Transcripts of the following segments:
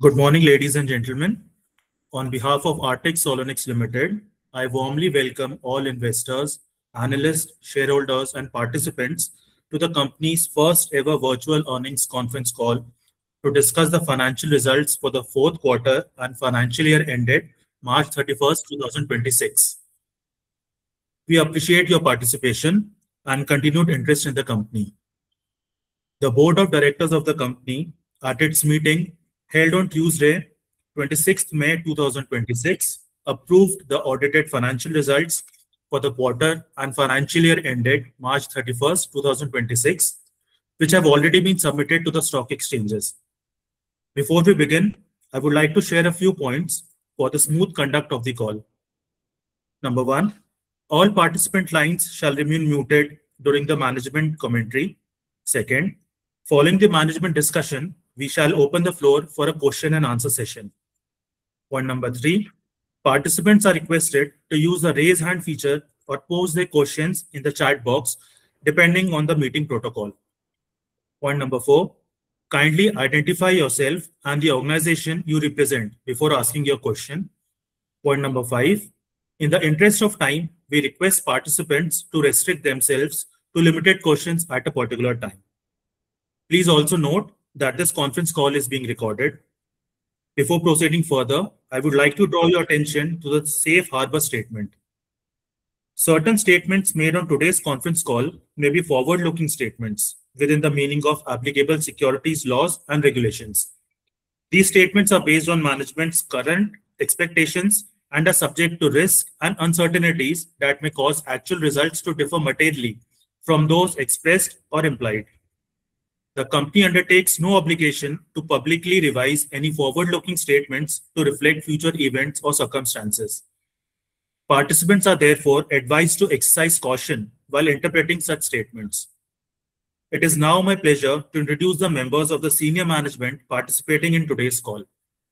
Good morning, ladies and gentlemen. On behalf of Arctic Solonics Limited, I warmly welcome all investors, analysts, shareholders, and participants to the company's first ever virtual earnings conference call to discuss the financial results for the fourth quarter and financial year ended March 31st, 2026. We appreciate your participation and continued interest in the company. The Board of Directors of the company, at its meeting held on Tuesday, 26th May 2026, approved the audited financial results for the quarter and financial year ended March 31st, 2026, which have already been submitted to the stock exchanges. Before we begin, I would like to share a few points for the smooth conduct of the call. Number one, all participant lines shall remain muted during the management commentary. Second, following the management discussion, we shall open the floor for a question and answer session. Point number three, participants are requested to use the raise hand feature or pose their questions in the chat box depending on the meeting protocol. Point number four, kindly identify yourself and the organization you represent before asking your question. Point number five, in the interest of time, we request participants to restrict themselves to limited questions at a particular time. Please also note that this conference call is being recorded. Before proceeding further, I would like to draw your attention to the safe harbor statement. Certain statements made on today's conference call may be forward-looking statements within the meaning of applicable securities laws and regulations. These statements are based on management's current expectations and are subject to risks and uncertainties that may cause actual results to differ materially from those expressed or implied. The company undertakes no obligation to publicly revise any forward-looking statements to reflect future events or circumstances. Participants are therefore advised to exercise caution while interpreting such statements. It is now my pleasure to introduce the members of the senior management participating in today's call.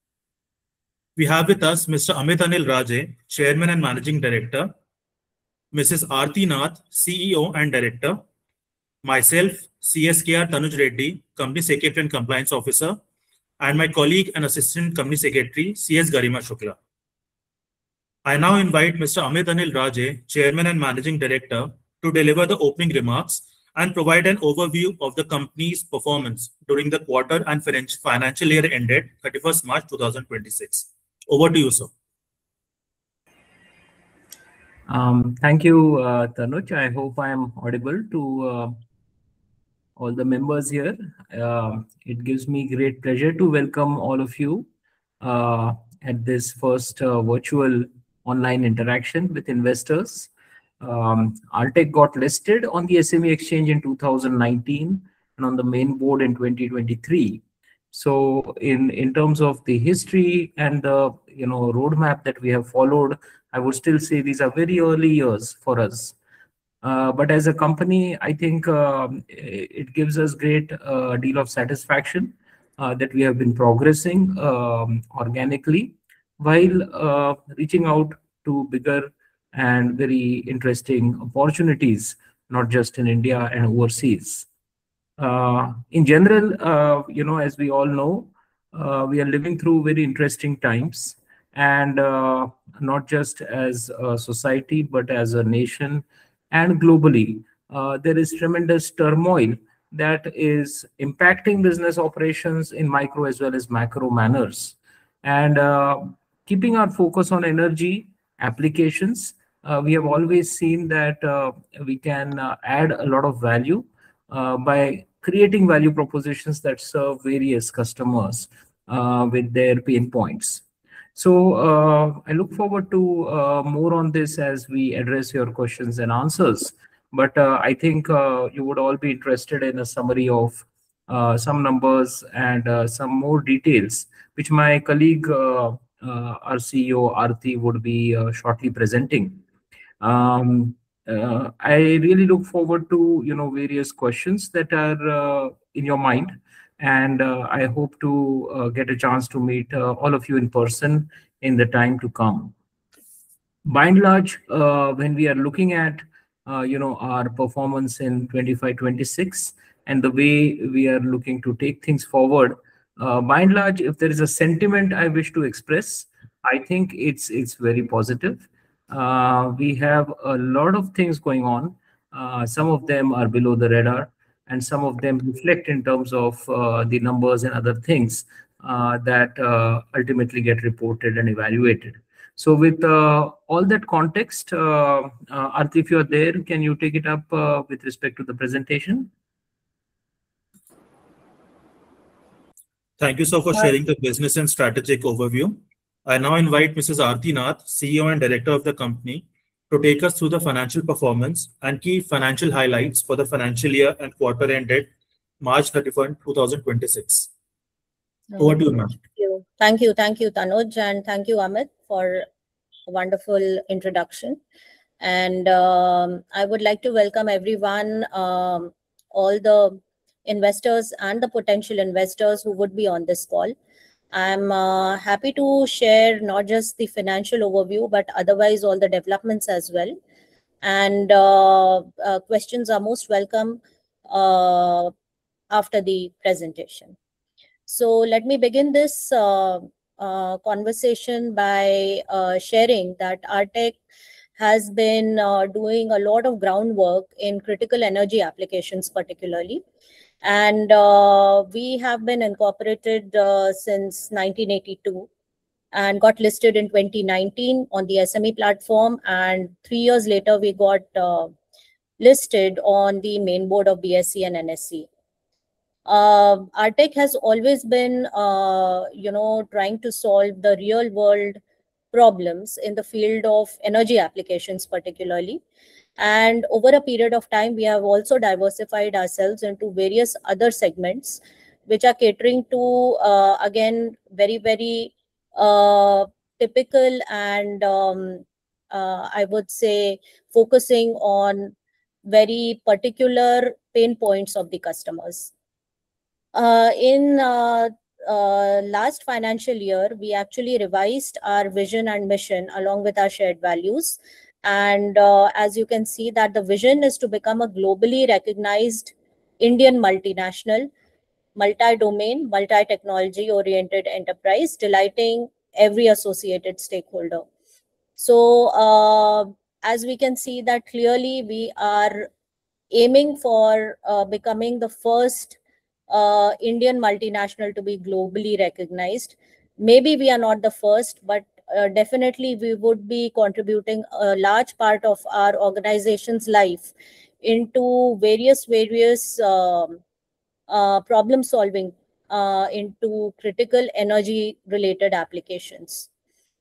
We have with us Mr. Amit Anil Raje, Chairman and Managing Director, Mrs. Aarti Nath, CEO and Director, myself, CSKR Tanuj Reddy, Company Secretary and Compliance Officer, and my colleague and Assistant Company Secretary, CS Garima Shukla. I now invite Mr. Amit Anil Raje, Chairman and Managing Director, to deliver the opening remarks and provide an overview of the company's performance during the quarter and financial year ended 31st March 2026. Over to you, sir. Thank you, Tanuj. I hope I am audible to all the members here. It gives me great pleasure to welcome all of you at this first virtual online interaction with investors. Arctic got listed on the SME exchange in 2019 and on the main board in 2023. So in terms of the history and the roadmap that we have followed, I would still say these are very early years for us. But as a company, I think it gives us great deal of satisfaction that we have been progressing organically while reaching out to bigger and very interesting opportunities, not just in India and overseas. In general, as we all know, we are living through very interesting times, and not just as a society, but as a nation and globally. There is tremendous turmoil that is impacting business operations in micro as well as macro manners. And keeping our focus on energy applications, we have always seen that we can add a lot of value by creating value propositions that serve various customers with their pain points. So I look forward to more on this as we address your questions and answers. But I think you would all be interested in a summary of some numbers and some more details, which my colleague, our CEO Aarti, would be shortly presenting. I really look forward to various questions that are in your mind, and I hope to get a chance to meet all of you in person in the time to come. By and large, when we are looking at our performance in 25-26 and the way we are looking to take things forward, By and large, if there is a sentiment I wish to express, I think it's very positive. We have a lot of things going on. Some of them are below the radar, and some of them reflect in terms of the numbers and other things that ultimately get reported and evaluated. So with all that context, Arti, if you're there, can you take it up with respect to the presentation? Thank you, sir, for sharing the business and strategic overview. I now invite Mrs. Aarti Nath, CEO and Director of the company, to take us through the financial performance and key financial highlights for the financial year and quarter ended March 31, 2026. Over to you, ma'am. Thank you, Tanuj, and thank you, Amit, for a wonderful introduction. And I would like to welcome everyone, all the investors and the potential investors who would be on this call. I'm happy to share not just the financial overview, but otherwise all the developments as well. And questions are most welcome after the presentation. So let me begin this conversation by sharing that Artec has been doing a lot of groundwork in critical energy applications particularly. And we have been incorporated since 1982 and got listed in 2019 on the SME platform. And 3 years later, we got listed on the main board of BSE and NSE. Artec has always been, trying to solve the real world problems in the field of energy applications particularly. And over a period of time, we have also diversified ourselves into various other segments, which are catering to, again, very, very typical and I would say focusing on very particular pain points of the customers. In last financial year, we actually revised our vision and mission along with our shared values. And as you can see that the vision is to become a globally recognized Indian multinational, multi-domain, multi-technology oriented enterprise, delighting every associated stakeholder. So as we can see that clearly we are aiming for becoming the first Indian multinational to be globally recognized. Maybe we are not the first, but definitely we would be contributing a large part of our organization's life into various problem solving into critical energy related applications.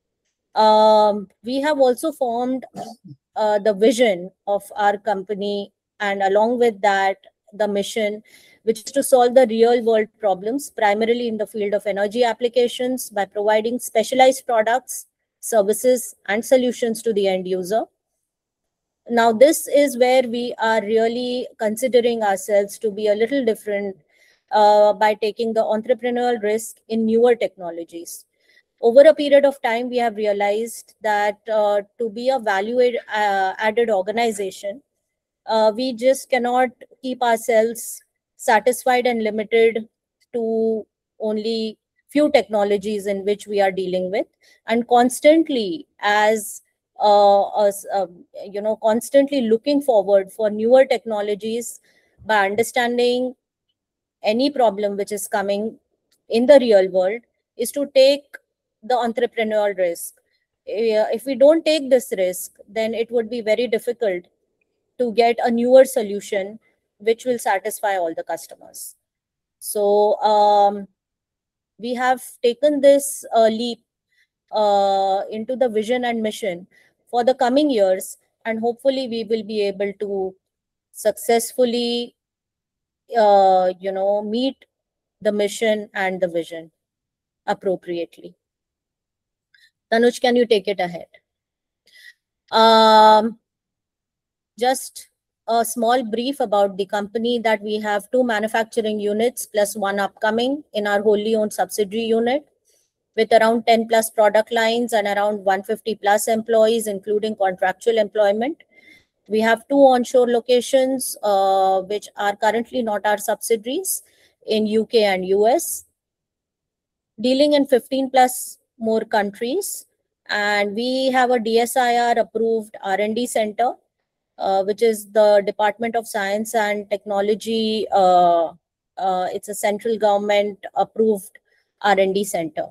We have also formed the vision of our company, and along with that, the mission, which is to solve the real world problems, primarily in the field of energy applications by providing specialized products, services, and solutions to the end user. Now, this is where we are really considering ourselves to be a little different by taking the entrepreneurial risk in newer technologies. Over a period of time, we have realized that to be a value-added organization, we just cannot keep ourselves satisfied and limited to only few technologies in which we are dealing with, and constantly constantly looking forward for newer technologies by understanding any problem which is coming in the real world is to take the entrepreneurial risk. If we don't take this risk, then it would be very difficult to get a newer solution which will satisfy all the customers. So we have taken this leap into the vision and mission for the coming years, and hopefully we will be able to successfully meet the mission and the vision appropriately. Tanuj, can you take it ahead? Just a small brief about the company, that we have 2 manufacturing units plus 1 upcoming in our wholly owned subsidiary unit, with around 10 plus product lines and around 150 plus employees, including contractual employment. We have 2 onshore locations, which are currently not our subsidiaries, in UK and US. dealing in 15 plus more countries. And we have a DSIR approved R&D center, which is the Department of Science and Technology. It's a central government approved R&D center.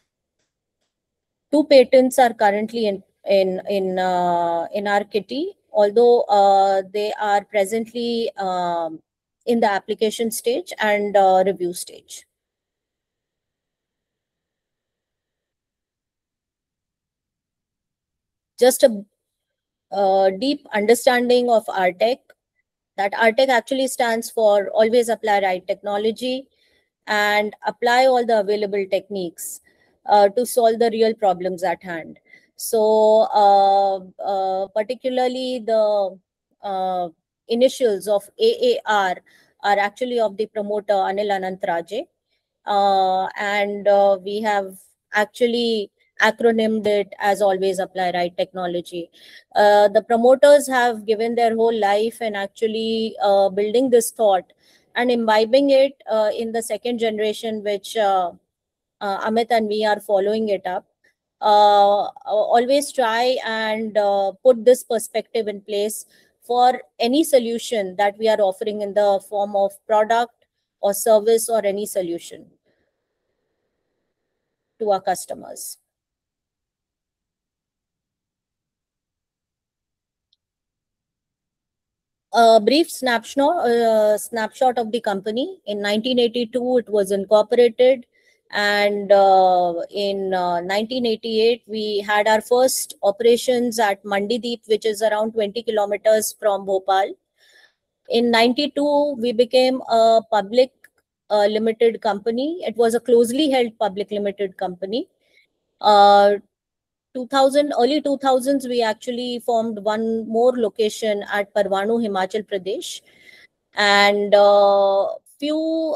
2 patents are currently in our kitty, although they are presently in the application stage and review stage. Just a deep understanding of RTech. That RTech actually stands for Always Apply Right Technology, and apply all the available techniques to solve the real problems at hand. So particularly the initials of AAR are actually of the promoter Anil Anantraje, and we have actually acronymed it as Always Apply Right Technology. The promoters have given their whole life and actually building this thought and imbibing it in the second generation, which Amit and me are following it up. Always try and put this perspective in place for any solution that we are offering in the form of product or service or any solution to our customers. A brief snapshot of the company. In 1982, it was incorporated, and in 1988, we had our first operations at Mandideep, which is around 20 kilometers from Bhopal. In 92, we became a public limited company. It was a closely held public limited company. 2000, early 2000s, we actually formed one more location at Parwanu, Himachal Pradesh. And few,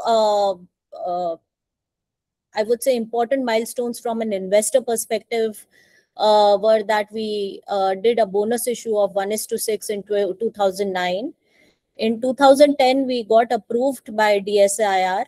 I would say, important milestones from an investor perspective were that we did a bonus issue of 1:6 in 2009. In 2010, we got approved by DSIR.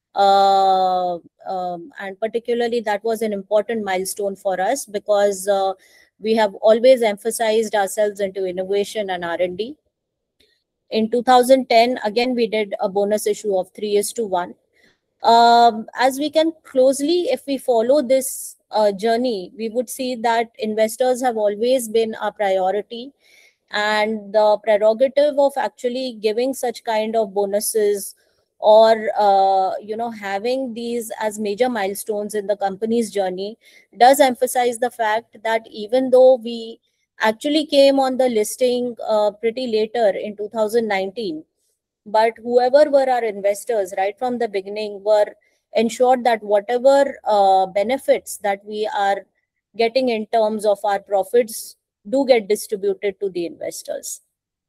And particularly that was an important milestone for us because we have always emphasized ourselves into innovation and R&D. In 2010, again, we did a bonus issue of 3:1. As we can closely, if we follow this journey, we would see that investors have always been our priority, and the prerogative of actually giving such kind of bonuses or having these as major milestones in the company's journey does emphasize the fact that even though we actually came on the listing pretty later in 2019, but whoever were our investors right from the beginning were ensured that whatever benefits that we are getting in terms of our profits do get distributed to the investors.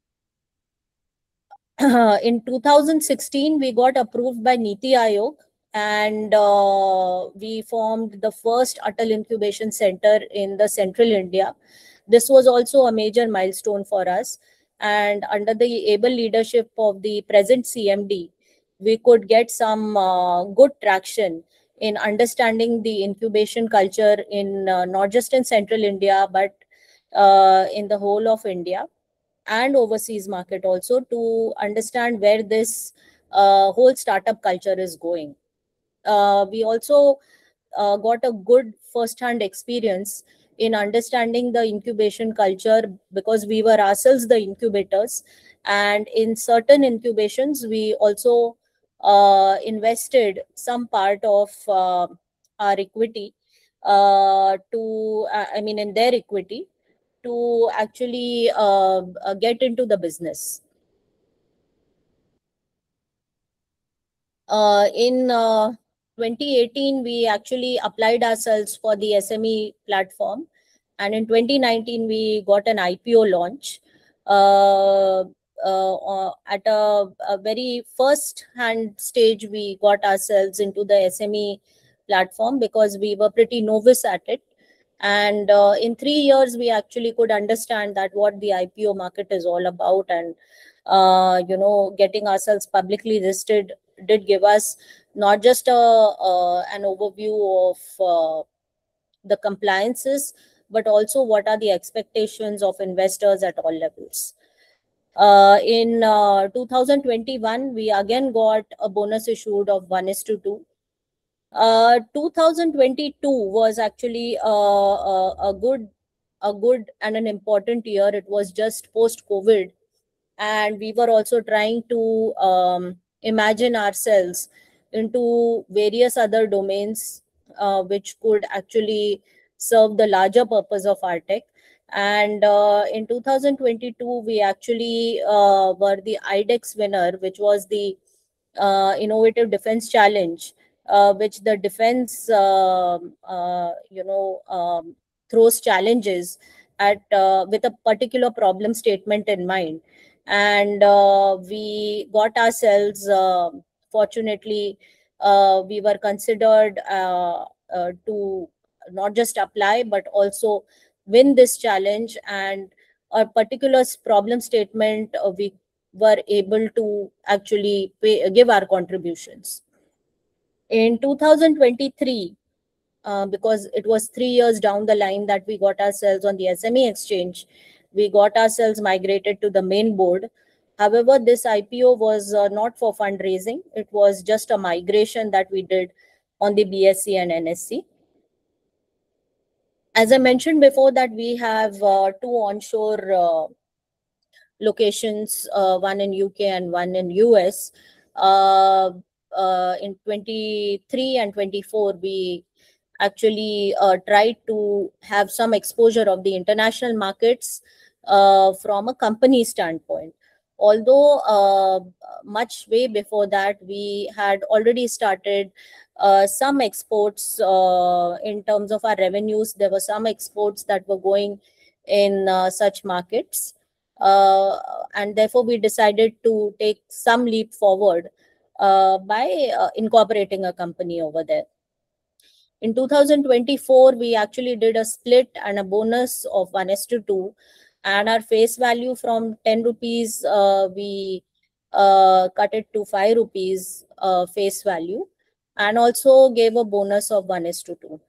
In 2016, we got approved by Niti Aayog, and we formed the first Atal Incubation Center in the Central India. This was also a major milestone for us. And under the able leadership of the present CMD, we could get some good traction in understanding the incubation culture in not just in Central India, but in the whole of India and overseas market also, to understand where this whole startup culture is going. We also got a good first-hand experience in understanding the incubation culture because we were ourselves the incubators, and in certain incubations we also invested some part of our equity in their equity to actually get into the business. In 2018, we actually applied ourselves for the SME platform. And in 2019, we got an IPO launch. At a very first-hand stage, we got ourselves into the SME platform because we were pretty novice at it. And in 3 years, we actually could understand that what the IPO market is all about, and getting ourselves publicly listed did give us not just an overview of the compliances, but also what are the expectations of investors at all levels. In 2021, we again got a bonus issued of 1:2. 2022 was actually a good and an important year. It was just post-COVID, and we were also trying to imagine ourselves into various other domains which could actually serve the larger purpose of Artec. And in 2022, we actually were the IDEX winner, which was the Innovative Defense Challenge, which the defense, throws challenges at with a particular problem statement in mind. And we got ourselves, fortunately, we were considered to not just apply, but also win this challenge. And a particular problem statement, we were able to actually give our contributions. In 2023, because it was 3 years down the line that we got ourselves on the SME exchange, we got ourselves migrated to the main board. However, this IPO was not for fundraising. It was just a migration that we did on the BSE and NSE. As I mentioned before, that we have 2 onshore locations, one in UK and one in US. In 23 and 24, we actually tried to have some exposure of the international markets from a company standpoint. Although much way before that, we had already started some exports in terms of our revenues. There were some exports that were going in such markets. And therefore, we decided to take some leap forward by incorporating a company over there. In 2024, we actually did a split and a bonus of 1:2, and our face value from 10 rupees, we cut it to 5 rupees face value, and also gave a bonus of 1:2.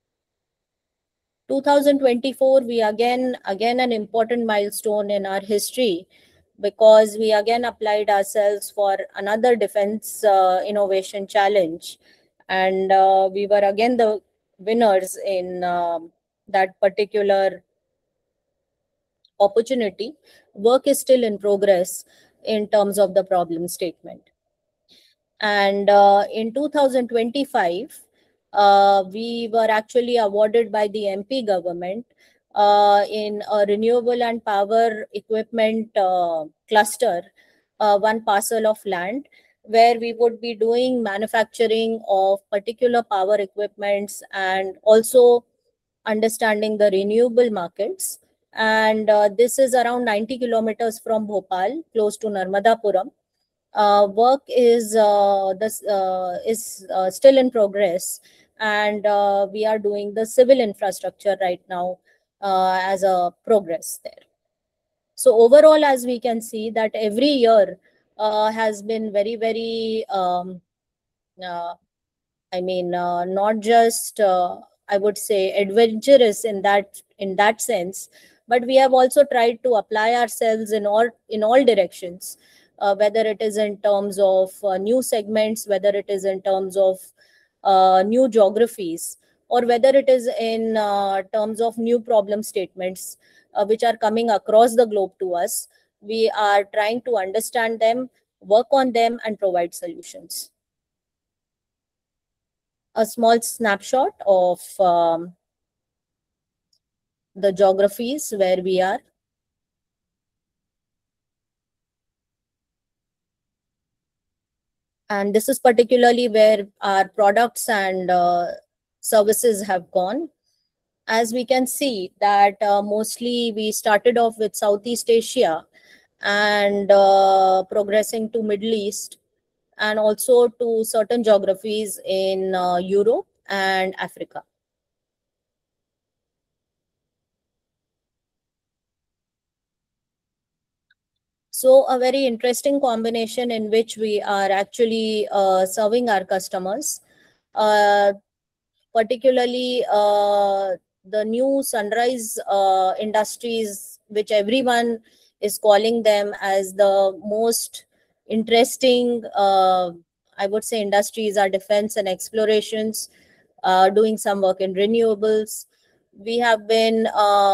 2024, we again an important milestone in our history, because we again applied ourselves for another defense innovation challenge, and we were again the winners in that particular opportunity. Work is still in progress in terms of the problem statement. And in 2025, we were actually awarded by the MP government in a renewable and power equipment cluster, one parcel of land, where we would be doing manufacturing of particular power equipments and also understanding the renewable markets. And this is around 90 kilometers from Bhopal, close to Narmadapuram. Work is still in progress, and we are doing the civil infrastructure right now as a progress there. So overall, as we can see, that every year has been very, very, not just I would say adventurous in that sense, but we have also tried to apply ourselves in all directions. Whether it is in terms of new segments, whether it is in terms of new geographies, or whether it is in terms of new problem statements which are coming across the globe to us. We are trying to understand them, work on them, and provide solutions. A small snapshot of the geographies where we are. And this is particularly where our products and services have gone. As we can see that mostly we started off with Southeast Asia and progressing to Middle East, and also to certain geographies in Europe and Africa. So a very interesting combination in which we are actually serving our customers, particularly the new sunrise industries, which everyone is calling them as the most interesting, I would say, industries are defense and explorations, doing some work in renewables. We have been,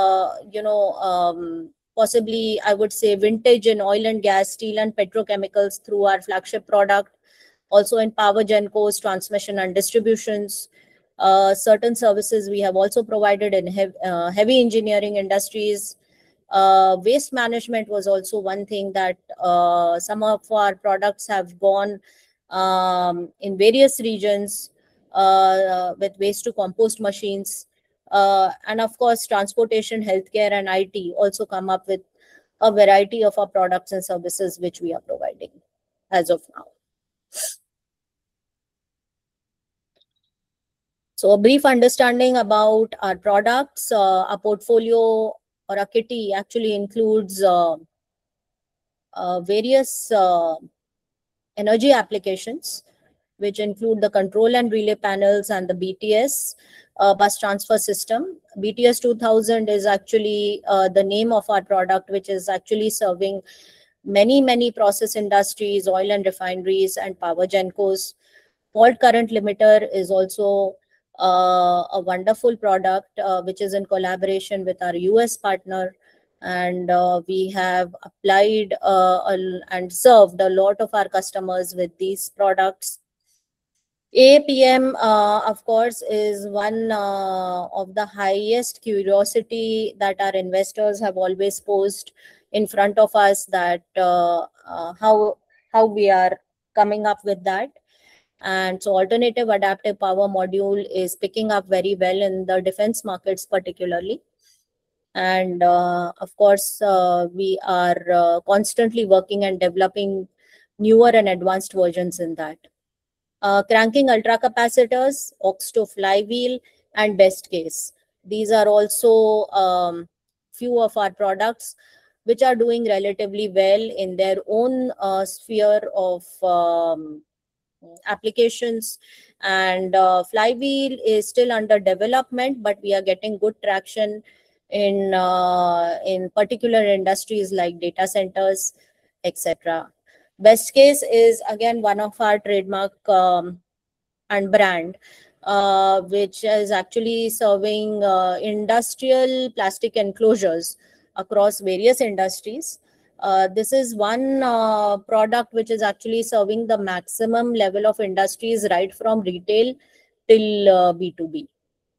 possibly, I would say, vintage in oil and gas, steel and petrochemicals through our flagship product, also in power gencos, transmission and distributions. Certain services we have also provided in heavy engineering industries. Waste management was also one thing that some of our products have gone in various regions with waste to compost machines. And of course, transportation, healthcare, and IT also come up with a variety of our products and services which we are providing as of now. So a brief understanding about our products. Our portfolio, or a kitty, actually includes various energy applications, which include the control and relay panels and the BTS bus transfer system. BTS 2000 is actually the name of our product, which is actually serving many process industries, oil and refineries, and power gencos. Fault current limiter is also a wonderful product, which is in collaboration with our US partner. And we have applied and served a lot of our customers with these products. APM, of course, is one of the highest curiosity that our investors have always posed in front of us, that how we are coming up with that. And so alternative adaptive power module is picking up very well in the defense markets particularly. And of course, we are constantly working and developing newer and advanced versions in that. Cranking ultracapacitors, aux to flywheel, and best case. These are also few of our products which are doing relatively well in their own sphere of applications. And flywheel is still under development, but we are getting good traction in particular industries like data centers, etc. Best case is again one of our trademark and brand, which is actually serving industrial plastic enclosures across various industries. This is one product which is actually serving the maximum level of industries, right from retail till B2B.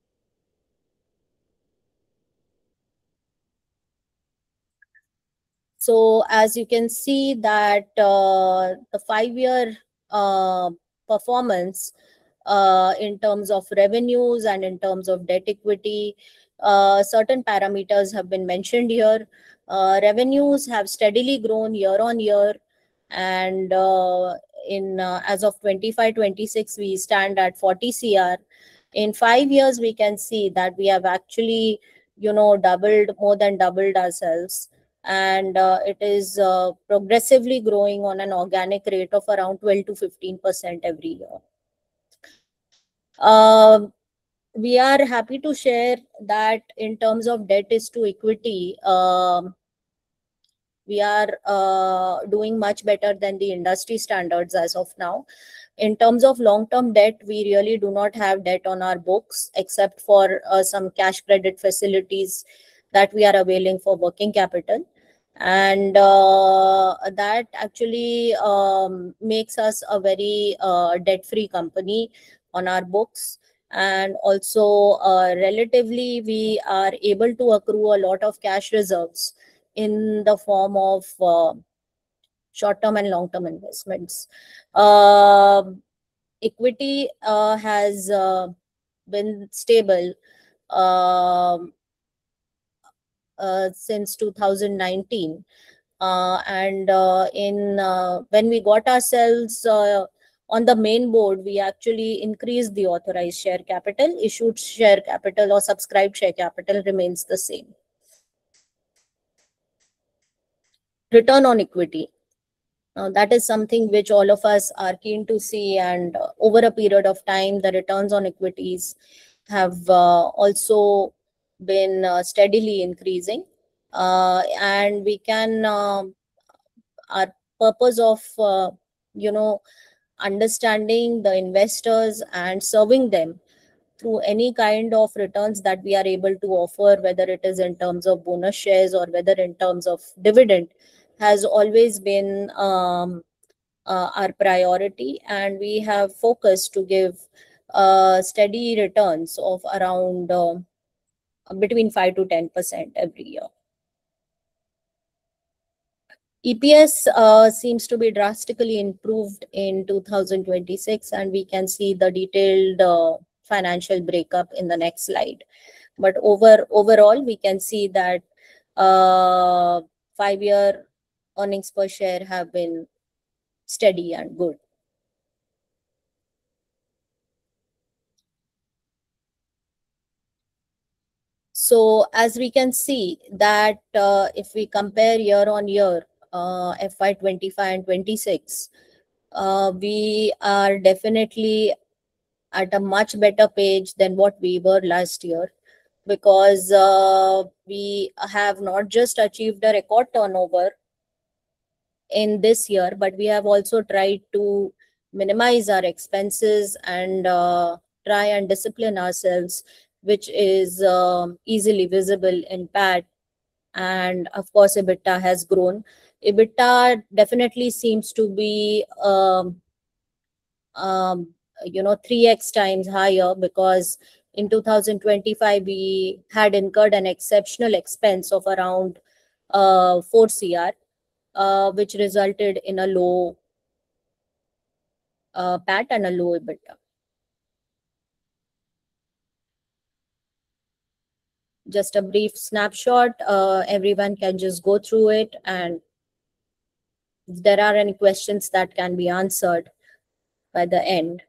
So as you can see that the 5-year performance in terms of revenues and in terms of debt equity, certain parameters have been mentioned here. Revenues have steadily grown year on year, and as of 25-26 we stand at 40 CR. In 5 years we can see that we have actually more than doubled ourselves, and it is progressively growing on an organic rate of around 12 to 15% every year. We are happy to share that in terms of debt is to equity, we are doing much better than the industry standards as of now. In terms of long-term debt, we really do not have debt on our books except for some cash credit facilities that we are availing for working capital. And that actually makes us a very debt-free company on our books. And also relatively we are able to accrue a lot of cash reserves in the form of short-term and long-term investments. Equity has been stable since 2019, and when we got ourselves on the main board, we actually increased the authorized share capital. Issued share capital or subscribed share capital remains the same. return on equity. That is something which all of us are keen to see, and over a period of time, the returns on equities have also been steadily increasing. And we can, our purpose of, understanding the investors and serving them through any kind of returns that we are able to offer, whether it is in terms of bonus shares or whether in terms of dividend, has always been our priority. And we have focused to give steady returns of around between 5 to 10% every year. EPS seems to be drastically improved in 2026, and we can see the detailed financial breakup in the next slide. But overall, we can see that 5-year earnings per share have been steady and good. So as we can see that if we compare year on year, FY25 and 26, we are definitely at a much better page than what we were last year, because we have not just achieved a record turnover in this year, but we have also tried to minimize our expenses and try and discipline ourselves, which is easily visible in PAT. And of course, EBITDA has grown. EBITDA definitely seems to be 3x times higher, because in 2025 we had incurred an exceptional expense of around 4 crore, which resulted in a low PAT and a low EBITDA. Just a brief snapshot. Everyone can just go through it, and if there are any questions that can be answered by the end.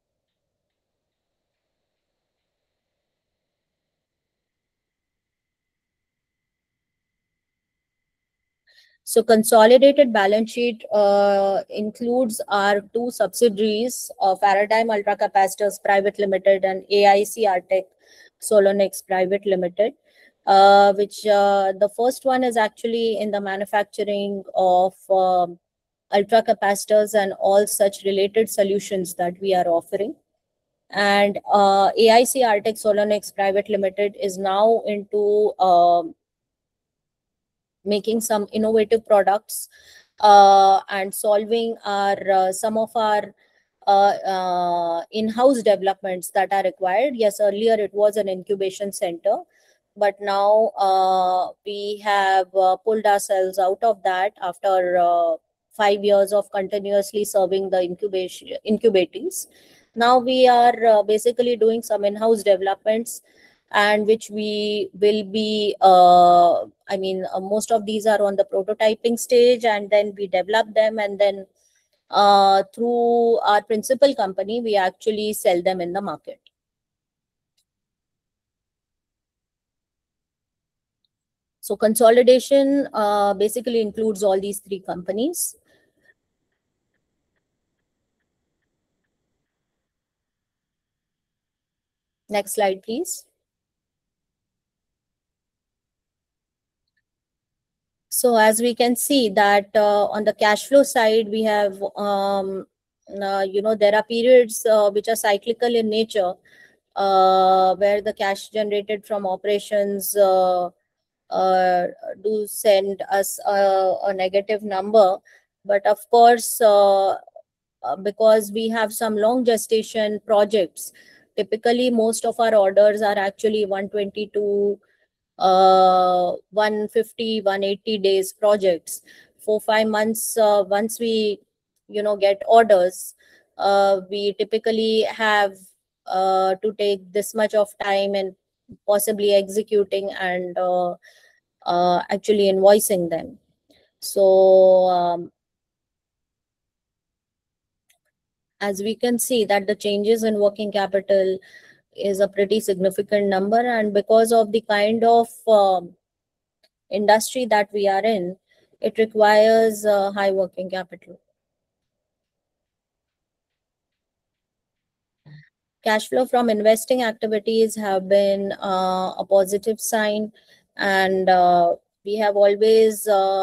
So consolidated balance sheet includes our 2 subsidiaries of Paradigm Ultra Capacitors Private Limited and AIC Artec Solonix Private Limited, which the first one is actually in the manufacturing of ultra capacitors and all such related solutions that we are offering. And AIC Artec Solonix Private Limited is now into making some innovative products and solving our some of our in-house developments that are required. Yes, earlier it was an incubation center, but now we have pulled ourselves out of that after 5 years of continuously serving the incubatees. Now we are basically doing some in-house developments, and which we will be most of these are on the prototyping stage, and then we develop them, and then through our principal company we actually sell them in the market. So consolidation basically includes all these 3 companies. Next slide, please. So as we can see that on the cash flow side, we have, there are periods which are cyclical in nature, where the cash generated from operations do send us a negative number. But of course, because we have some long gestation projects, typically most of our orders are actually 120 to 150, 180 days projects. 4-5 months once we get orders, we typically have to take this much of time and possibly executing and actually invoicing them. So as we can see that the changes in working capital is a pretty significant number, and because of the kind of industry that we are in, It requires high working capital. Cash flow from investing activities have been a positive sign, and we have always,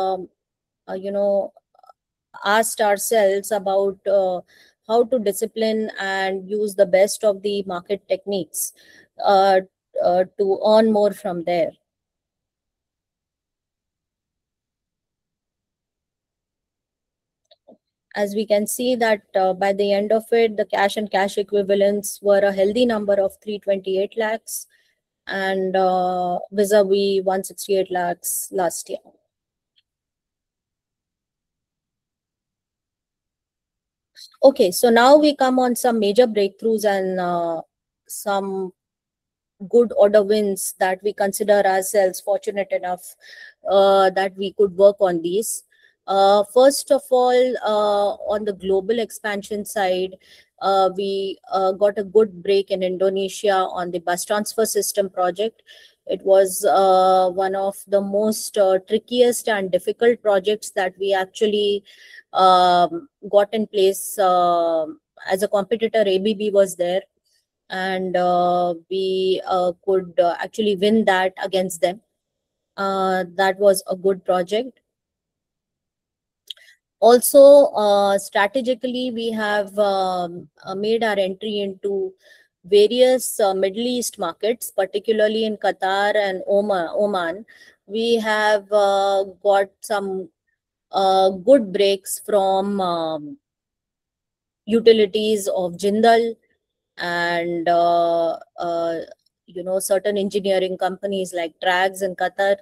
asked ourselves about how to discipline and use the best of the market techniques uh, to earn more from there. As we can see that by the end of it, the cash and cash equivalents were a healthy number of 328 lakhs and vis-a-vis 168 lakhs last year. Okay, so now we come on some major breakthroughs and some good order wins that we consider ourselves fortunate enough that we could work on these. First of all, on the global expansion side, we got a good break in Indonesia on the bus transfer system project. It was one of the most trickiest and difficult projects that we actually got in place. As a competitor, ABB was there, and we could actually win that against them. That was a good project. Also, strategically, we have made our entry into various Middle East markets, particularly in Qatar and Oman. We have got some good breaks from utilities of Jindal and certain engineering companies like Trags in Qatar.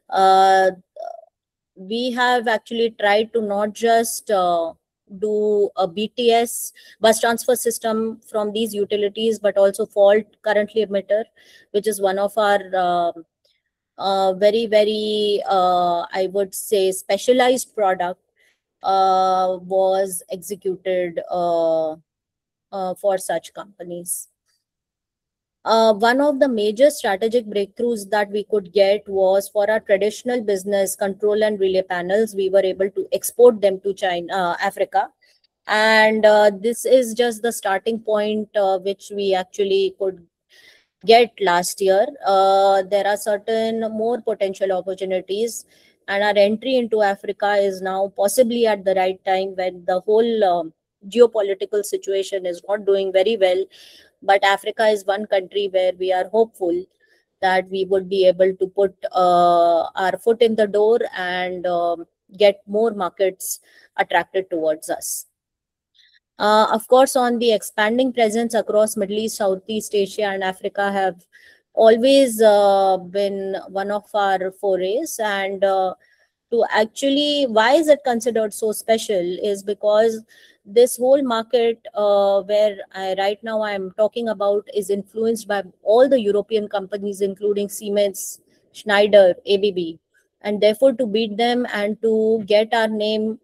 We have actually tried to not just do a BTS bus transfer system from these utilities, but also fault currently emitter, which is one of our very, very, I would say, specialized product was executed for such companies. One of the major strategic breakthroughs that we could get was for our traditional business control and relay panels. We were able to export them to China, Africa. And this is just the starting point which we actually could get last year. There are certain more potential opportunities, and our entry into Africa is now possibly at the right time when the whole geopolitical situation is not doing very well. But Africa is one country where we are hopeful that we would be able to put our foot in the door and get more markets attracted towards us. Of course, on the expanding presence across Middle East, Southeast Asia, and Africa have always been one of our forays. And to actually, why is it considered so special is because this whole market where right now I'm talking about is influenced by all the European companies, including Siemens, Schneider, ABB. And therefore, to beat them and to get our name,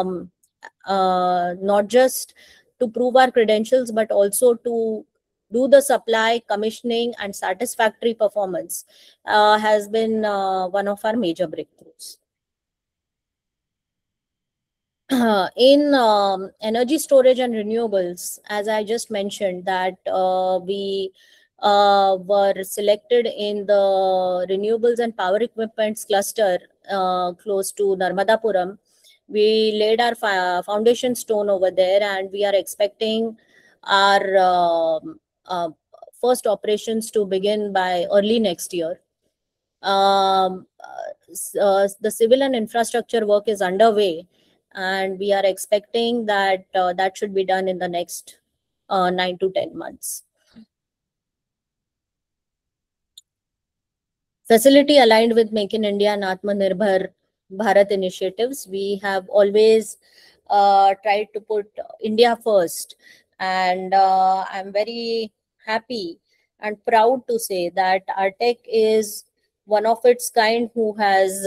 not just to prove our credentials, but also to do the supply, commissioning, and satisfactory performance has been one of our major breakthroughs. In energy storage and renewables, as I just mentioned, that we were selected in the renewables and power equipments cluster close to Narmadapuram. We laid our foundation stone over there, and we are expecting our first operations to begin by early next year. The civil and infrastructure work is underway, and we are expecting that that should be done in the next 9 to 10 months. Facility aligned with Make in India and Atmanirbhar Bharat initiatives. We have always tried to put India first, and I'm very happy and proud to say that Artec is one of its kind who has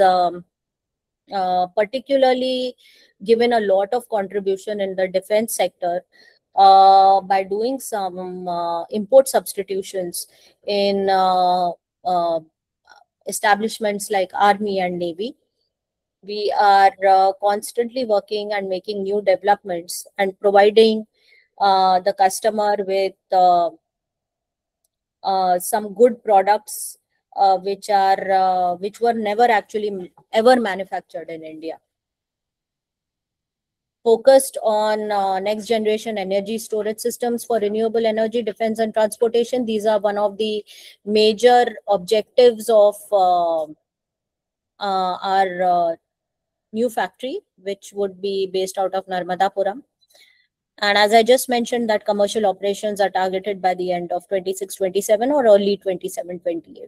particularly given a lot of contribution in the defense sector by doing some import substitutions in establishments like Army and Navy. We are constantly working and making new developments and providing the customer with some good products which were never actually ever manufactured in India. Focused on next generation energy storage systems for renewable energy, defense and transportation. These are one of the major objectives of our new factory, which would be based out of Narmadapuram. And as I just mentioned, that commercial operations are targeted by the end of 26-27 or early 27-28.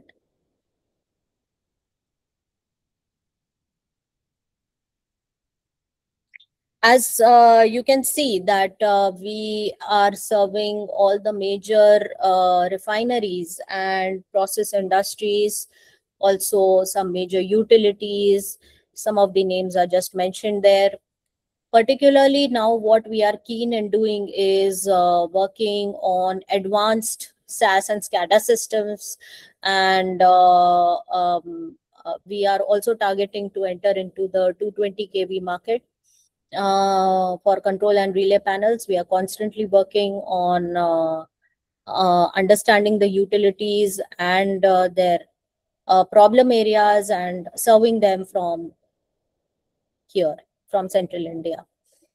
As you can see that we are serving all the major refineries and process industries, also some major utilities. Some of the names are just mentioned there. Particularly now what we are keen in doing is working on advanced SAS and SCADA systems, and we are also targeting to enter into the 220 kV market. For control and relay panels, we are constantly working on understanding the utilities and their problem areas and serving them from here, from Central India.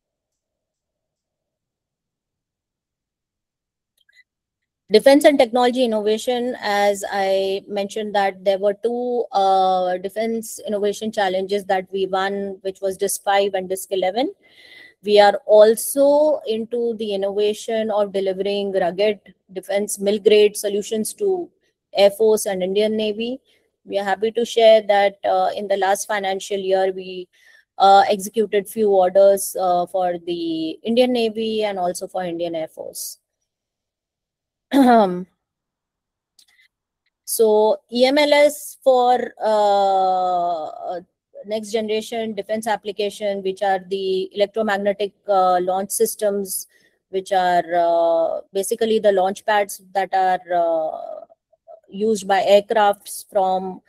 Defense and technology innovation, as I mentioned that there were two defense innovation challenges that we won, which was DISC 5 and DISC 11. We are also into the innovation of delivering rugged defense mill-grade solutions to Air Force and Indian Navy. We are happy to share that in the last financial year, we executed few orders for the Indian Navy and also for Indian Air Force. So EMLS for next generation defense application, which are the electromagnetic launch systems, which are basically the launch pads that are used by aircrafts from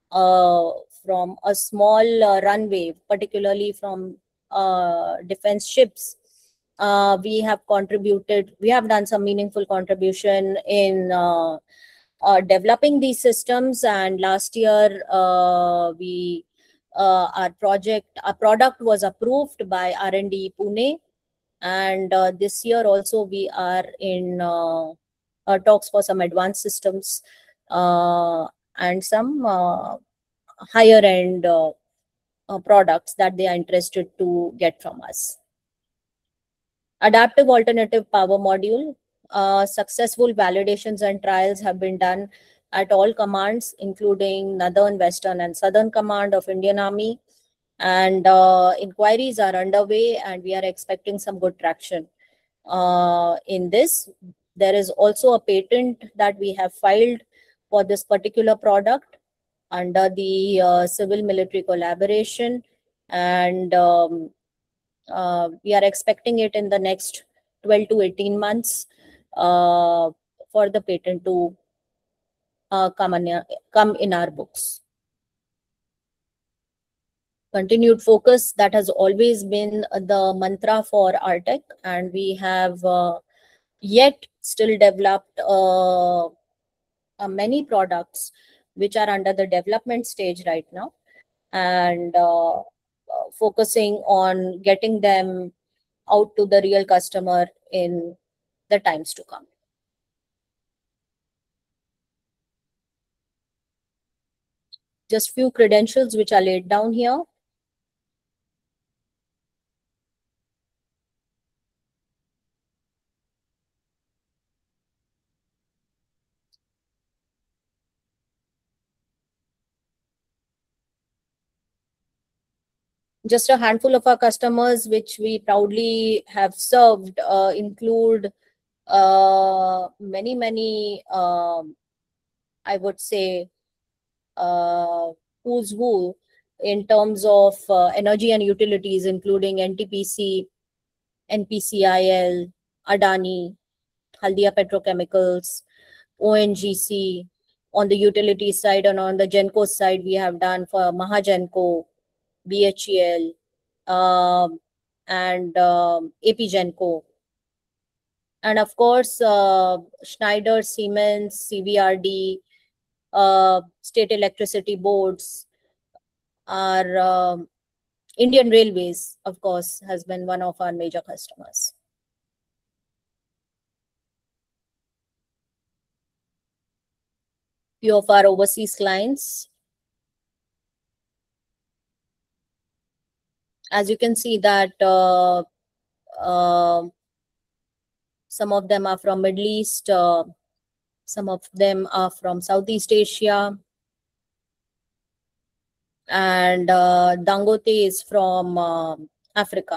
a small runway, particularly from defense ships. We have done some meaningful contribution in developing these systems, and last year our product was approved by R&D Pune, and this year also we are in talks for some advanced systems and some higher end products that they are interested to get from us. Adaptive alternative power module. Successful validations and trials have been done at all commands, including Northern, Western, and Southern Command of Indian Army. And inquiries are underway, and we are expecting some good traction in this. There is also a patent that we have filed for this particular product under the civil-military collaboration, and we are expecting it in the next 12 to 18 months for the patent to come in our books. Continued focus, that has always been the mantra for Artec, and we have yet still developed many products which are under the development stage right now, and focusing on getting them out to the real customer in the times to come. Just few credentials which are laid down here. Just a handful of our customers which we proudly have served include many I would say who's who in terms of energy and utilities, including NTPC, NPCIL, Adani, Haldia Petrochemicals, ONGC. On the utility side and on the Genco side, we have done for Mahagenco, BHEL, and AP Genco. And of course, Schneider, Siemens, CVRD, state electricity boards, our Indian Railways, of course, has been one of our major customers. Few of our overseas clients. As you can see that some of them are from Middle East, some of them are from Southeast Asia, and Dangote is from Africa.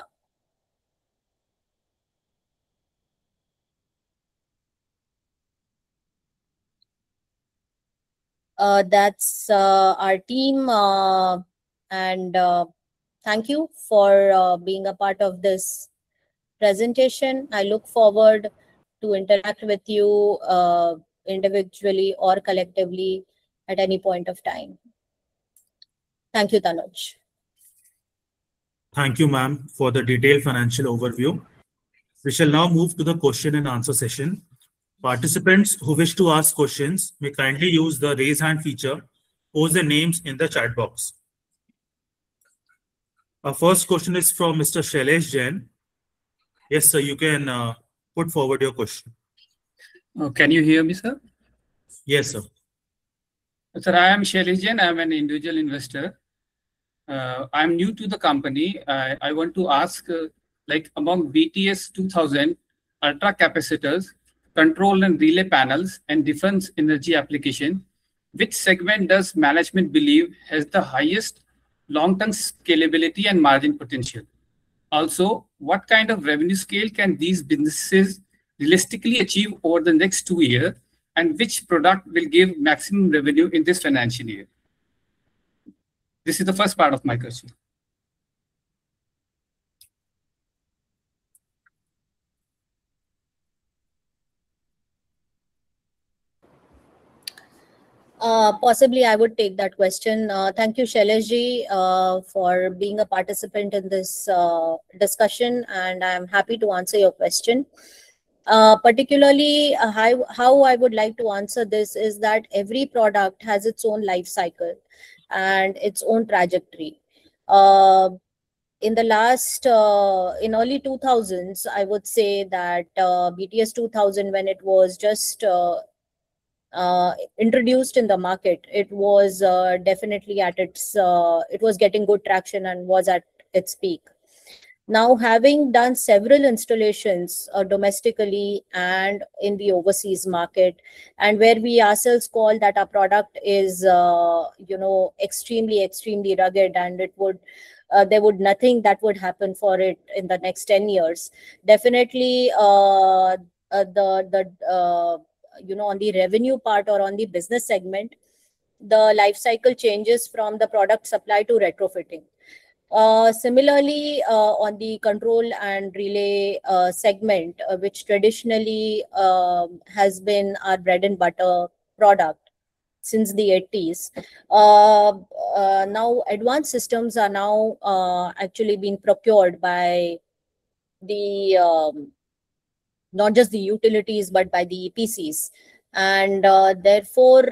That's our team, and thank you for being a part of this presentation. I look forward to interact with you individually or collectively at any point of time. Thank you, Tanuj. Thank you, ma'am, for the detailed financial overview. We shall now move to the question and answer session. Participants who wish to ask questions may kindly use the raise hand feature, post their names in the chat box. Our first question is from Mr. Shailesh Jain. Yes, sir, you can put forward your question. Can you hear me, sir? Yes, sir. Sir, I am Shailesh Jain. I am an individual investor. I am new to the company. I want to ask, like among BTS 2000 ultra capacitors, control and relay panels, and defense energy application, which segment does management believe has the highest long-term scalability and margin potential? Also, what kind of revenue scale can these businesses realistically achieve over the next 2 years, and which product will give maximum revenue in this financial year? This is the first part of my question. Possibly I would take that question. Thank you, Shaileshji, for being a participant in this discussion, and I'm happy to answer your question. Particularly, how I would like to answer this is that every product has its own life cycle and its own trajectory. In the last, in early 2000s, I would say that BTS 2000, when it was just introduced in the market, it was definitely at its, it was getting good traction and was at its peak. Now, having done several installations domestically and in the overseas market, and where we ourselves call that our product is, extremely rugged, and it would, there would nothing that would happen for it in the next 10 years. Definitely, on the revenue part or on the business segment, the life cycle changes from the product supply to retrofitting. Similarly, on the control and relay segment, which traditionally has been our bread and butter product since the 80s, now advanced systems are now actually being procured by the not just the utilities but by the EPCs, and therefore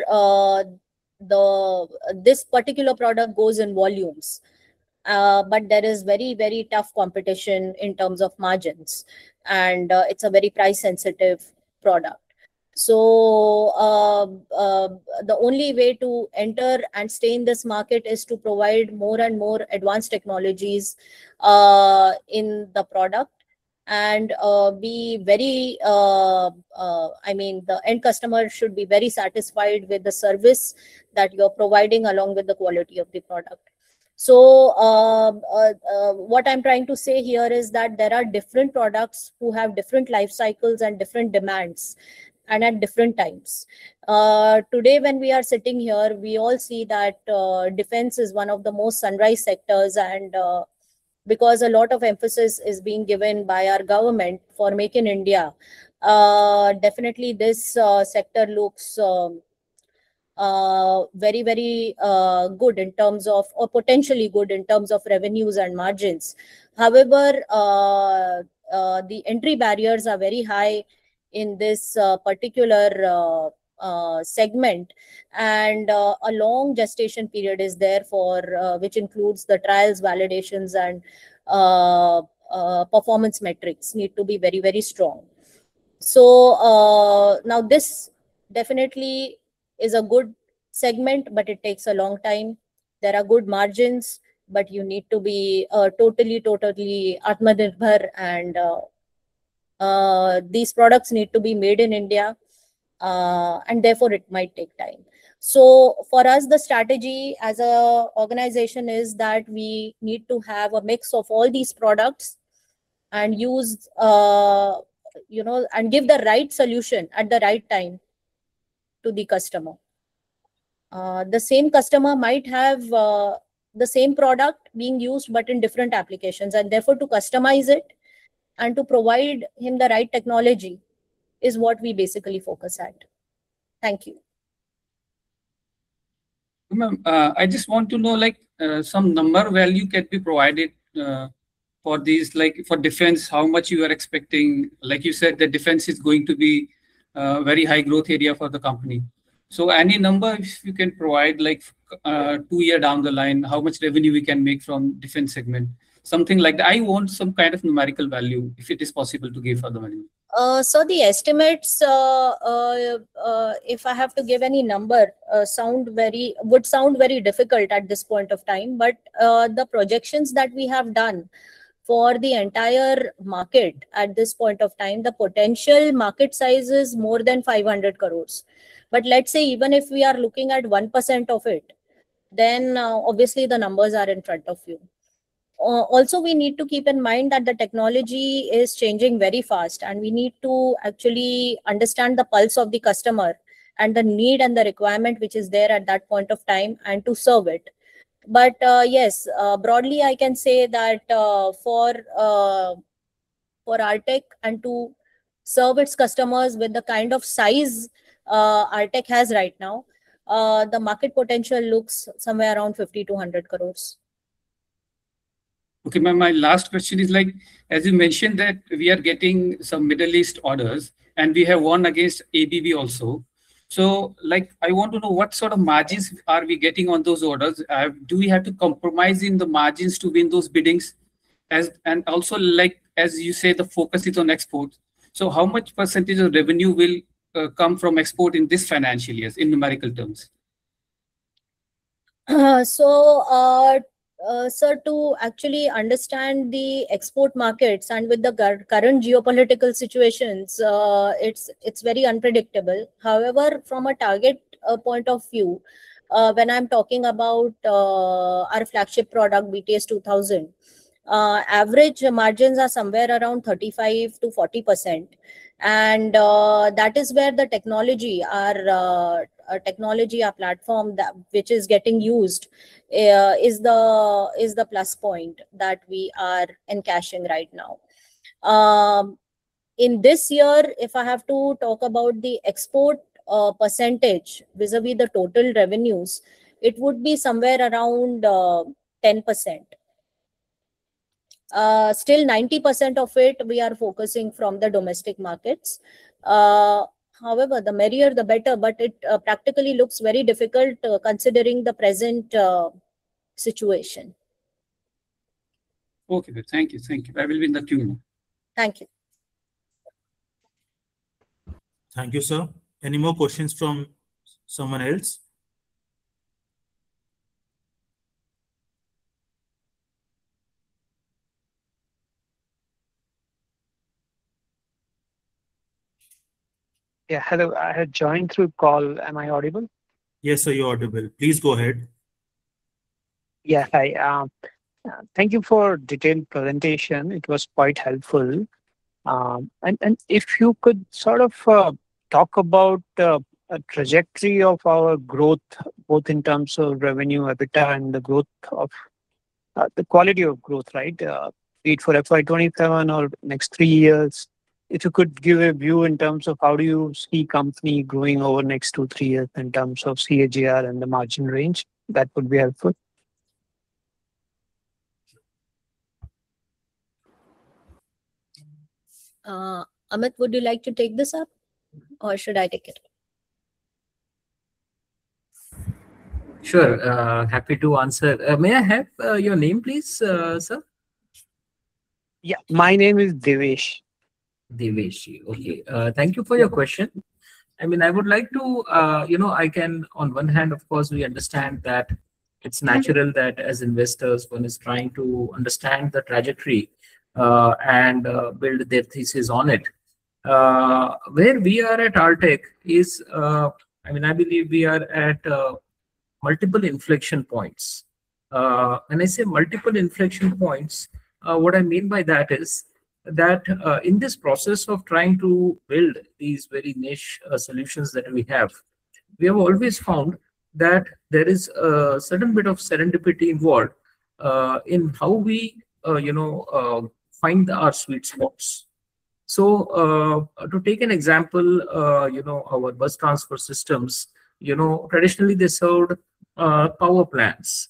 this particular product goes in volumes. But there is very tough competition in terms of margins, and it's a very price sensitive product. So the only way to enter and stay in this market is to provide more and more advanced technologies in the product, and be very, the end customer should be very satisfied with the service that you're providing along with the quality of the product. So what I'm trying to say here is that there are different products who have different life cycles and different demands, and at different times. Today, when we are sitting here, we all see that defense is one of the most sunrise sectors, and because a lot of emphasis is being given by our government for Make in India, definitely this sector looks very, very good in terms of, or potentially good in terms of revenues and margins. However, the entry barriers are very high in this particular segment, and a long gestation period is there for which includes the trials, validations, and performance metrics need to be very, very strong. So now this definitely is a good segment, but it takes a long time. There are good margins, but you need to be totally Atmanirbhar, and these products need to be made in India, and therefore it might take time. So for us, the strategy as a organization is that we need to have a mix of all these products and use and give the right solution at the right time to the customer. The same customer might have the same product being used but in different applications, and therefore to customize it and to provide him the right technology is what we basically focus at. Thank you. Ma'am, I just want to know, like, some number value can be provided for these, like for defense, how much you are expecting. Like you said, the defense is going to be a very high growth area for the company. So any number if you can provide, like 2 years down the line, how much revenue we can make from defense segment, something like that. I want some kind of numerical value, if it is possible to give for the money. So the estimates, if I have to give any number, would sound very difficult at this point of time. But the projections that we have done for the entire market at this point of time, the potential market size is more than 500 crores. But let's say even if we are looking at 1% of it, then obviously the numbers are in front of you. Also, we need to keep in mind that the technology is changing very fast, and we need to actually understand the pulse of the customer and the need and the requirement which is there at that point of time, and to serve it. But yes, broadly, I can say that for Artec and to serve its customers with the kind of size Artec has right now, the market potential looks somewhere around 50 to 100 crores. Okay, ma'am, my last question is, like, as you mentioned that we are getting some Middle East orders and we have won against ABB also. So, like, I want to know what sort of margins are we getting on those orders? Do we have to compromise in the margins to win those biddings? And also, like, as you say, the focus is on exports. So how much percentage of revenue will come from export in this financial years in numerical terms? Sir, to actually understand the export markets and with the current geopolitical situations, it's very unpredictable. However, from a target point of view, when I'm talking about our flagship product BTS 2000, average margins are somewhere around 35 to 40%, and that is where the technology, our platform which is getting used is the plus point that we are encashing right now. In this year, if I have to talk about the export percentage vis-a-vis the total revenues, it would be somewhere around 10%. Still 90% of it we are focusing from the domestic markets. However, the merrier the better, but it practically looks very difficult considering the present situation. Okay, thank you. I will be in the queue now. Thank you. Thank you, sir. Any more questions from someone else? Yeah, hello. I had joined through call. Am I audible? Yes, sir, you're audible. Please go ahead. Yeah, hi. Thank you for detailed presentation. It was quite helpful. And if you could sort of talk about a trajectory of our growth, both in terms of revenue, EBITDA, and the growth of the quality of growth, right? Be it for FY27 or next 3 years. if you could give a view in terms of how do you see company growing over next 2-3 years in terms of CAGR and the margin range, that would be helpful. Amit, would you like to take this up, or should I take it? Sure, happy to answer. May I have your name, please, sir? Yeah, my name is Devesh. Devesh. Okay. Thank you for your question. I mean, I would like to, I can, on one hand, of course, we understand that it's natural that as investors, one is trying to understand the trajectory and build their thesis on it. Where we are at Alltech is, I believe we are at multiple inflection points. When I say multiple inflection points, what I mean by that is that in this process of trying to build these very niche solutions that we have always found that there is a certain bit of serendipity involved in how we, find our sweet spots. So to take an example, our bus transfer systems, traditionally they served power plants,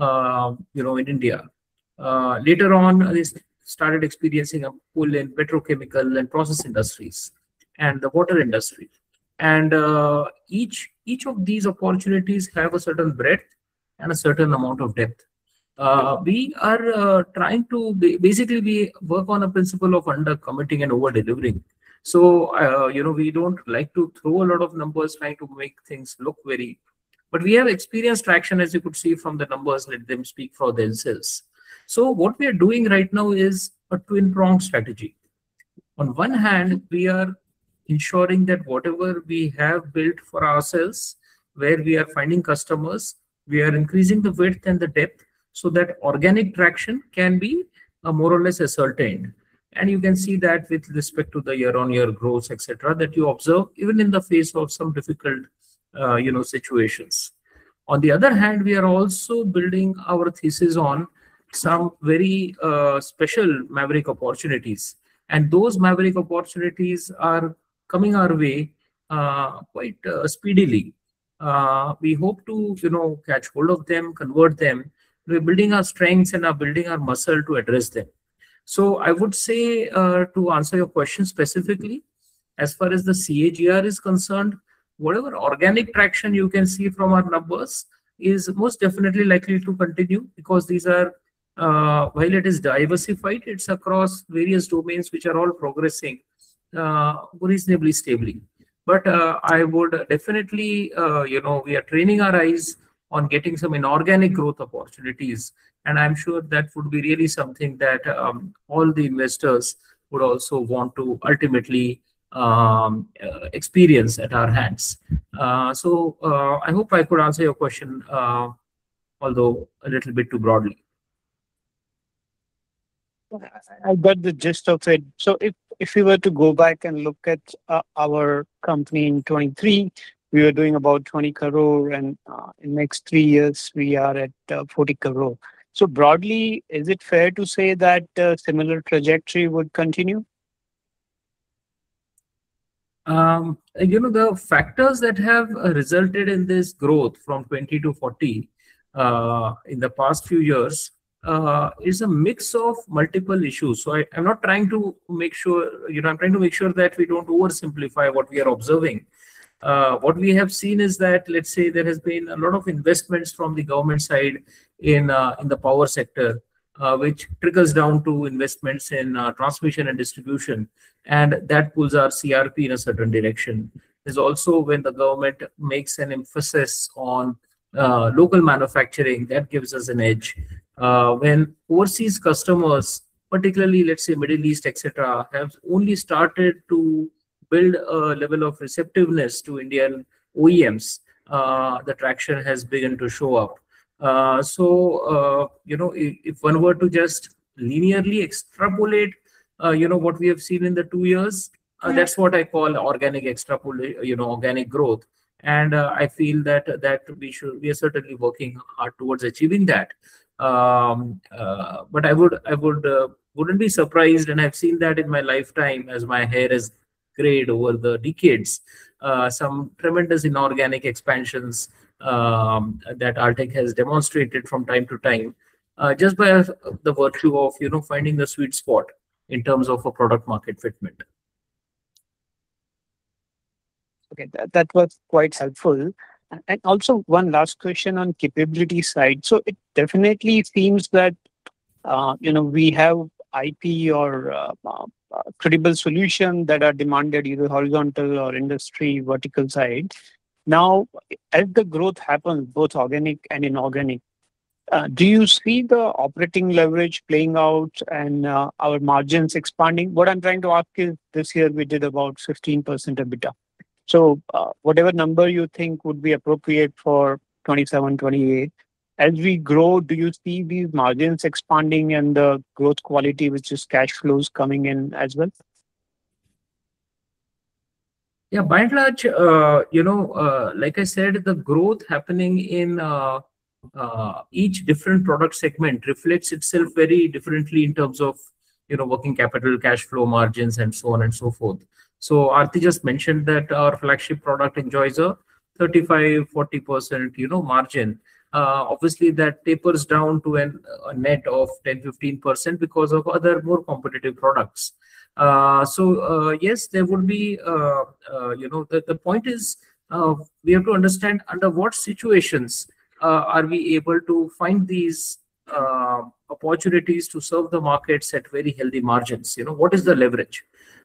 in India. Later on, they started experiencing a pull in petrochemical and process industries and the water industry. And each of these opportunities have a certain breadth and a certain amount of depth. We are trying to basically we work on a principle of under committing and over delivering. So we don't like to throw a lot of numbers trying to make things look very, but we have experienced traction, as you could see from the numbers. Let them speak for themselves. So what we are doing right now is a twin-pronged strategy. On one hand, we are ensuring that whatever we have built for ourselves, where we are finding customers, we are increasing the width and the depth so that organic traction can be more or less ascertained. And you can see that with respect to the year-on-year growth, etc., that you observe even in the face of some difficult, situations. On the other hand, we are also building our thesis on some very special maverick opportunities, and those maverick opportunities are coming our way quite speedily. We hope to catch hold of them, convert them. We're building our strengths and are building our muscle to address them. So I would say to answer your question specifically, as far as the CAGR is concerned, whatever organic traction you can see from our numbers is most definitely likely to continue, because these are while it is diversified, it's across various domains which are all progressing reasonably stably. But I would definitely, we are training our eyes on getting some inorganic growth opportunities. And I'm sure that would be really something that all the investors would also want to ultimately experience at our hands. So I hope I could answer your question, although a little bit too broadly. I got the gist of it. So if we were to go back and look at our company in 23, we were doing about 20 crore, and in next 3 years we are at 40 crore. So broadly, is it fair to say that similar trajectory would continue? The factors that have resulted in this growth from 20 to 40 in the past few years is a mix of multiple issues. So I'm not trying to make sure, I'm trying to make sure that we don't oversimplify what we are observing. What we have seen is that, let's say, there has been a lot of investments from the government side in the power sector, which trickles down to investments in transmission and distribution, and that pulls our CRP in a certain direction. There's also when the government makes an emphasis on local manufacturing, that gives us an edge. When overseas customers, particularly let's say Middle East, etc., have only started to build a level of receptiveness to Indian OEMs, the traction has begun to show up. If one were to just linearly extrapolate, what we have seen in the 2 years, that's what I call organic organic growth. And I feel that we are certainly working hard towards achieving that. But I would wouldn't be surprised, and I've seen that in my lifetime as my hair has grayed over the decades, some tremendous inorganic expansions that Artec has demonstrated from time to time, just by the virtue of finding the sweet spot in terms of a product market fitment. Okay, that was quite helpful. And also one last question on capability side. So it definitely seems that we have IP or credible solution that are demanded either horizontal or industry vertical side. Now, as the growth happens, both organic and inorganic, do you see the operating leverage playing out and our margins expanding? What I'm trying to ask is, this year we did about 15% EBITDA. So whatever number you think would be appropriate for 27, 28, as we grow, do you see these margins expanding and the growth quality, which is cash flows, coming in as well? Yeah, by and large, like I said, the growth happening in each different product segment reflects itself very differently in terms of working capital, cash flow, margins, and so on and so forth. So Aarti just mentioned that our flagship product enjoys a 35-40% margin. Obviously, that tapers down to a net of 10-15% because of other more competitive products. Yes, there would be, the point is, we have to understand under what situations are we able to find these opportunities to serve the markets at very healthy margins. What is the leverage?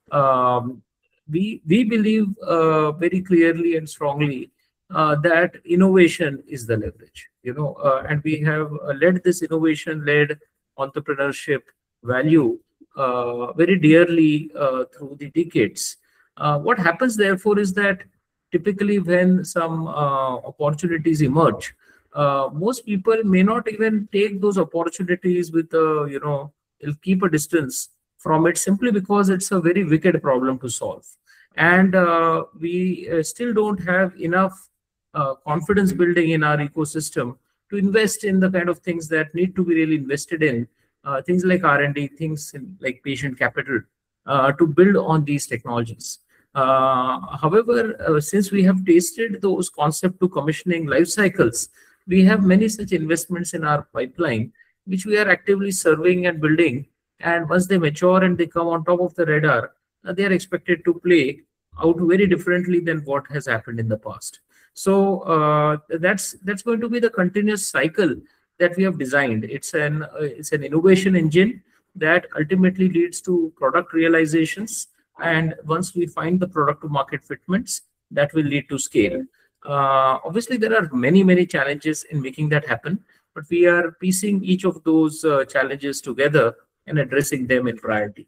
We believe very clearly and strongly that innovation is the leverage. And we have led this innovation-led entrepreneurship value very dearly through the decades. What happens, therefore, is that typically when some opportunities emerge, most people may not even take those opportunities with they'll keep a distance from it simply because it's a very wicked problem to solve. And we still don't have enough confidence building in our ecosystem to invest in the kind of things that need to be really invested in, things like R&D, things like patient capital, to build on these technologies. However, since we have tasted those concept to commissioning life cycles, we have many such investments in our pipeline, which we are actively serving and building. And once they mature and they come on top of the radar, they are expected to play out very differently than what has happened in the past. So that's going to be the continuous cycle that we have designed. It's an innovation engine that ultimately leads to product realizations. And once we find the product to market fitments, that will lead to scale. Obviously, there are many challenges in making that happen, but we are piecing each of those challenges together and addressing them in priority.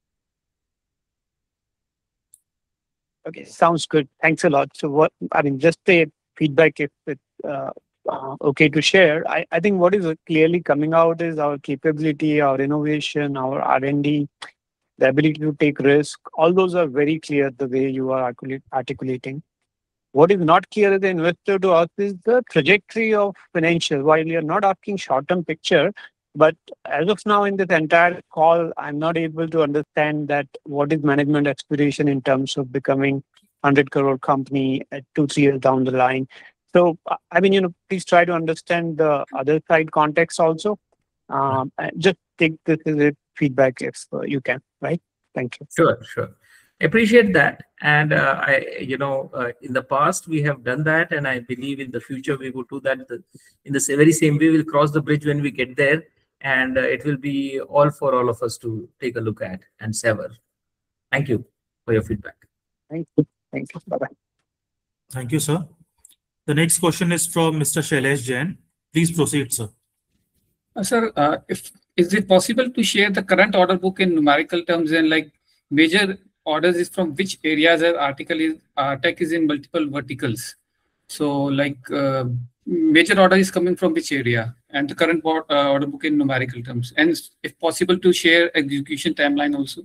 Okay, sounds good. Thanks a lot. So just a feedback, if it's okay to share. I think what is clearly coming out is our capability, our innovation, our R&D, the ability to take risk. All those are very clear the way you are articulating. What is not clear as an investor to us is the trajectory of financial. While you're not asking short-term picture, but as of now in this entire call, I'm not able to understand that what is management aspiration in terms of becoming 100 crore company at 2-3 years down the line. So, please try to understand the other side context also. Just take this as a feedback if you can, right? Thank you. Sure. Appreciate that. And in the past we have done that, and I believe in the future we will do that. In the very same way, we'll cross the bridge when we get there, and it will be all for all of us to take a look at and savor. Thank you for your feedback. Thank you. Bye-bye. Thank you, sir. The next question is from Mr. Shailesh Jain. Please proceed, sir. Sir, is it possible to share the current order book in numerical terms, and like major orders is from which areas? As Artec is in multiple verticals, so like major order is coming from which area, and the current order book in numerical terms, and if possible to share execution timeline also.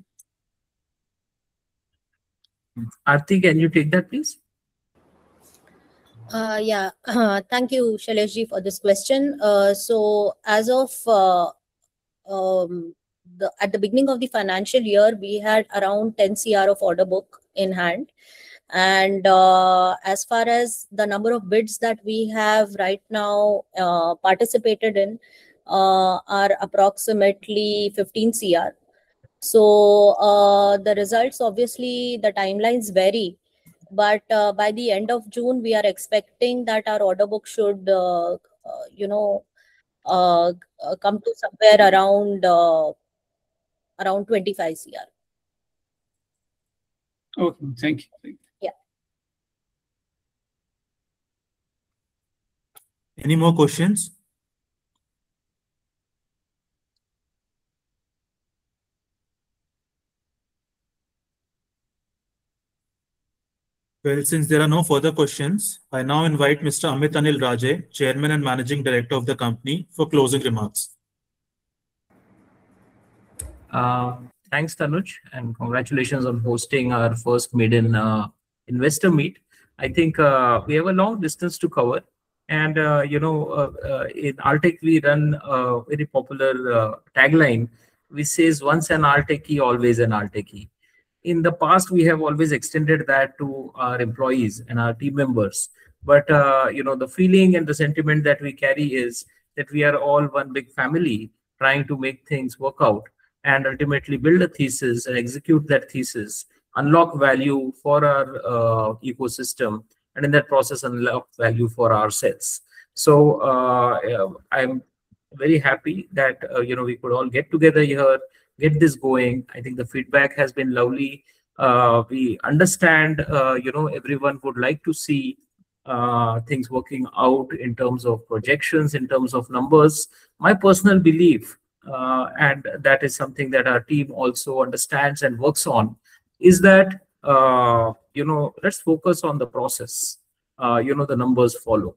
Aarti, can you take that, please? Yeah, thank you, Shailesh ji, for this question. So as of at the beginning of the financial year, we had around 10 CR of order book in hand. And as far as the number of bids that we have right now participated in are approximately 15 CR. So the results, obviously, the timelines vary. But by the end of June, we are expecting that our order book should, come to somewhere around 25 CR. Okay, thank you. Yeah. Any more questions? Well, since there are no further questions, I now invite Mr. Amit Anil Raje, Chairman and Managing Director of the company, for closing remarks. Thanks, Tanuj, and congratulations on hosting our first maiden investor meet. I think we have a long distance to cover. And, in Altech, we run a very popular tagline, which says, once an Altechie, always an Altechie. In the past, we have always extended that to our employees and our team members. But, the feeling and the sentiment that we carry is that we are all one big family trying to make things work out and ultimately build a thesis and execute that thesis, unlock value for our ecosystem, and in that process, unlock value for ourselves. So I'm very happy that, we could all get together here, get this going. I think the feedback has been lovely. We understand, everyone would like to see things working out in terms of projections, in terms of numbers. My personal belief, and that is something that our team also understands and works on, is that, let's focus on the process. The numbers follow.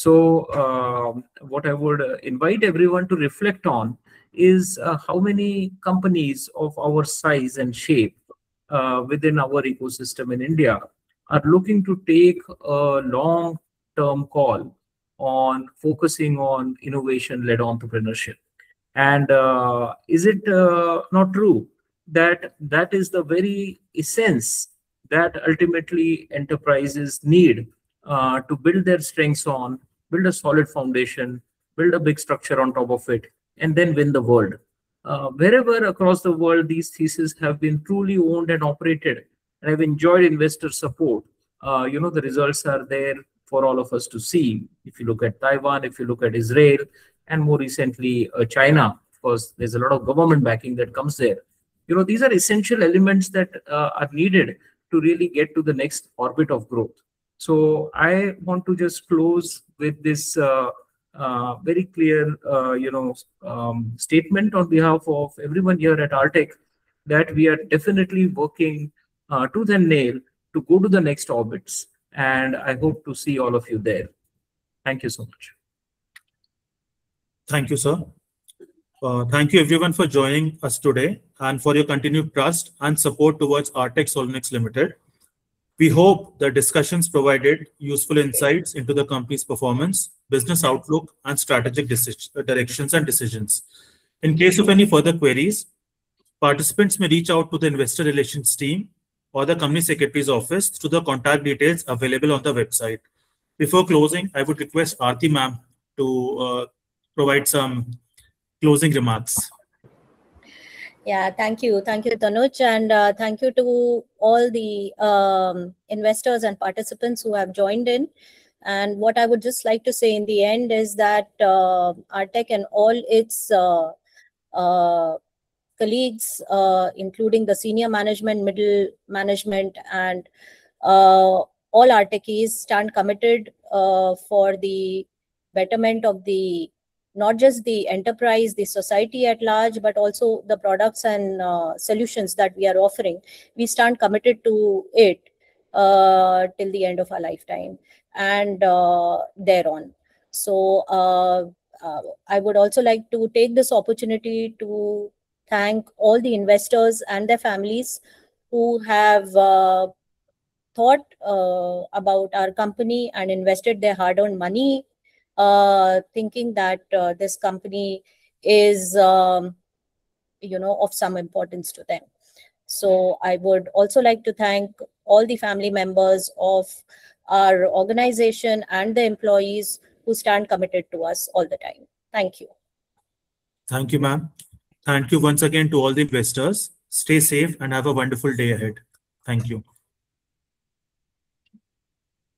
So what I would invite everyone to reflect on is how many companies of our size and shape within our ecosystem in India are looking to take a long-term call on focusing on innovation-led entrepreneurship. And is it not true that that is the very essence that ultimately enterprises need to build their strengths on, build a solid foundation, build a big structure on top of it, and then win the world? Wherever across the world these theses have been truly owned and operated, and have enjoyed investor support, the results are there for all of us to see. If you look at Taiwan, if you look at Israel, and more recently China, because there's a lot of government backing that comes there. These are essential elements that are needed to really get to the next orbit of growth. So I want to just close with this very clear, statement on behalf of everyone here at Altech, that we are definitely working tooth and nail to go to the next orbits. And I hope to see all of you there. Thank you so much. Thank you, sir. Thank you everyone for joining us today and for your continued trust and support towards Altech Solonics Limited. We hope the discussions provided useful insights into the company's performance, business outlook, and strategic directions and decisions. In case of any further queries, participants may reach out to the investor relations team or the company secretary's office through the contact details available on the website. Before closing, I would request Aarti ma'am to provide some closing remarks. Yeah, thank you, Tanuj, and thank you to all the investors and participants who have joined in. And what I would just like to say in the end is that Altech and all its colleagues, including the senior management, middle management, and all Altechies, stand committed for the betterment of not just the enterprise, the society at large, but also the products and solutions that we are offering. We stand committed to it till the end of our lifetime and thereon. So I would also like to take this opportunity to thank all the investors and their families who have thought about our company and invested their hard-earned money, thinking that this company is of some importance to them. So I would also like to thank all the family members of our organization and the employees who stand committed to us all the time. Thank you. Thank you, ma'am. Thank you once again to all the investors. Stay safe and have a wonderful day ahead. Thank you.